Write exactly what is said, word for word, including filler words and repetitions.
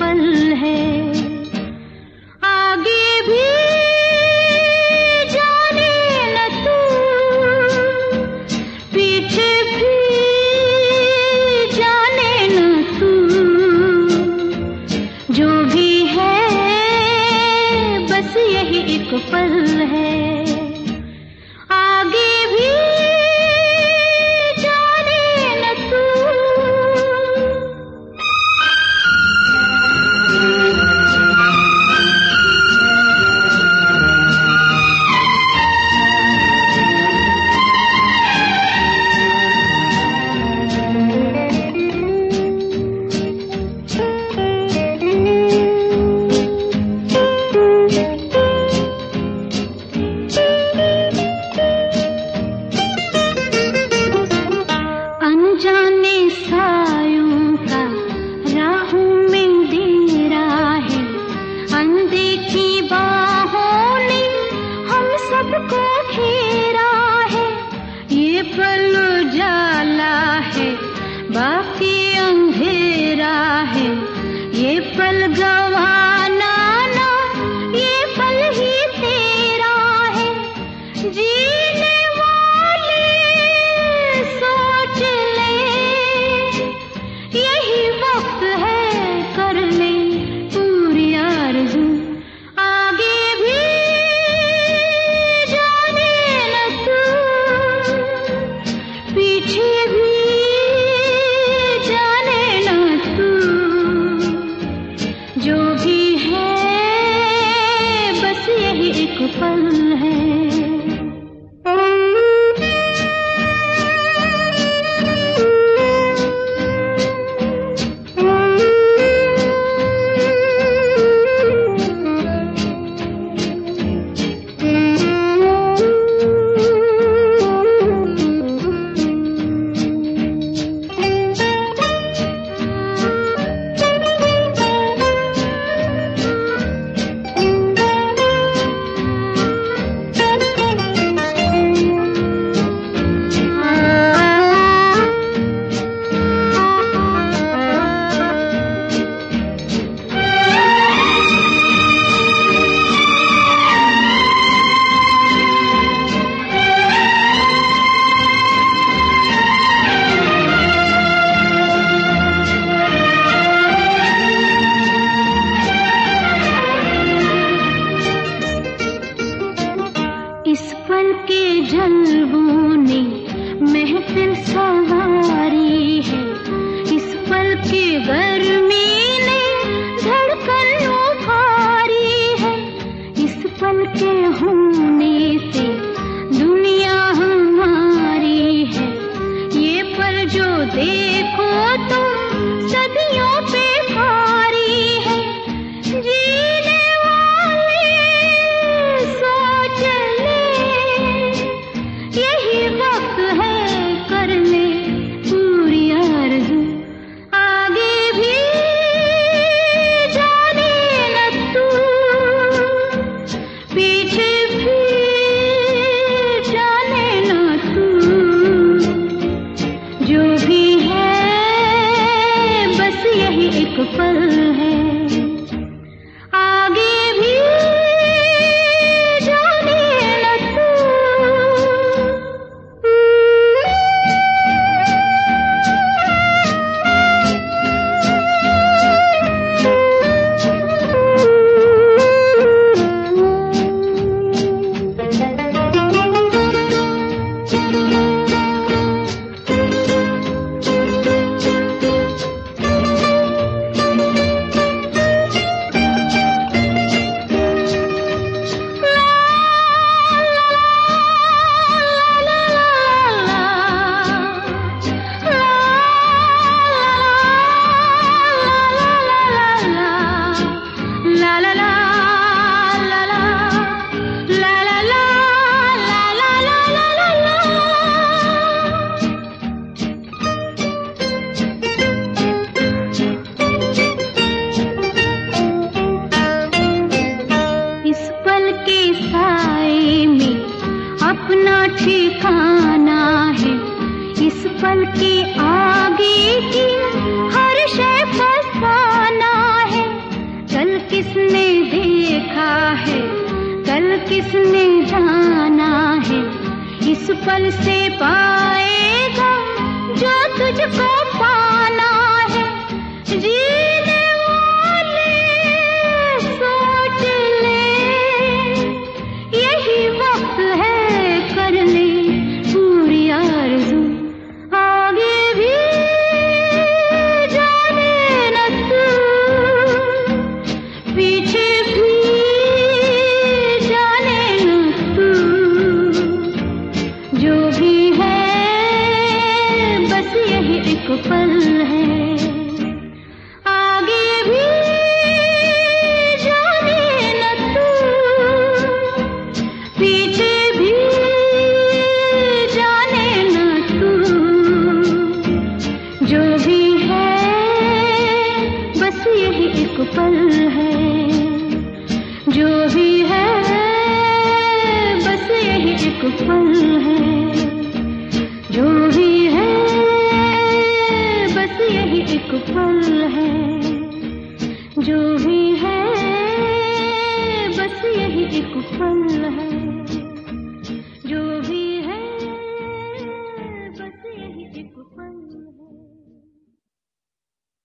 पल है। आगे भी जाने न तू, पीछे भी जाने न तू, जो भी है बस यही एक पल है। आगे भी बाकी अंधेरा है, ये पल गवाना ना, ये पल ही तेरा है। जीने वाले सोच ले, यही वक्त है कर ले पूरी आरज़ू। आगे भी जाने न तू, पीछे भी जो भी है बस यही एक पल है। इस पल के जलवों ने महफिल सवारी है, इस पल के गर्मी ने धड़कन उभारी है। इस पल के होने से दुनिया हमारी है, ये पल जो देखो तो सदियों पे भारी है। जीने वाले सोच यही वक्त है कर ले पूरी आरज़ू। आगे भी जाने न तू, पीछे भी जाने न तू, जो भी है बस यही एक पल है। आगे भी ठिकाना है, इस पल के आगे की हर शय फसाना है। जिसने जाना है इस पल से पाएगा जो तुझको पाना है। जीने वाले सोच ले यही वक्त है, कर ले पूरी आरज़ू। आगे भी जाने न तू, पीछे भी जाने न तू। जो भी है बस यही एक पल है। आगे भी जाने न तू, पीछे भी जाने न तू। जो भी है बस यही एक पल है। जो भी है बस यही एक पल है। जो भी है बस यही एक पल है। जो भी है बस यही एक पल है।